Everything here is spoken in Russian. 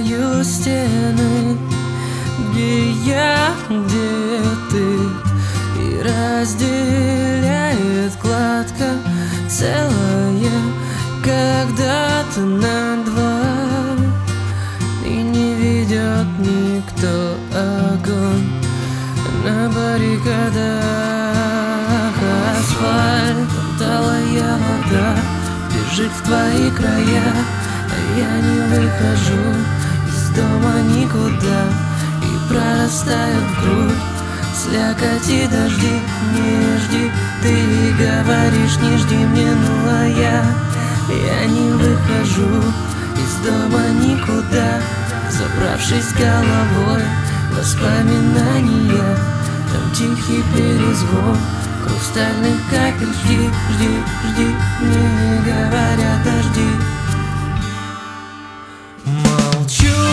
знаю стены, где я, где ты, и разделяет кладка целая когда-то на два, и не ведет никто огонь на баррикадах. Асфальт, талая вода бежит в твои края, а я не выхожу из дома никуда, и прорастают в грудь слякоти дожди. Не жди, ты говоришь, не жди мне, ну а я не выхожу из дома никуда, забравшись головой в воспоминания. Там тихий перезвон хрустальных капель. Жди, жди, жди, мне говорят дожди. Молчу,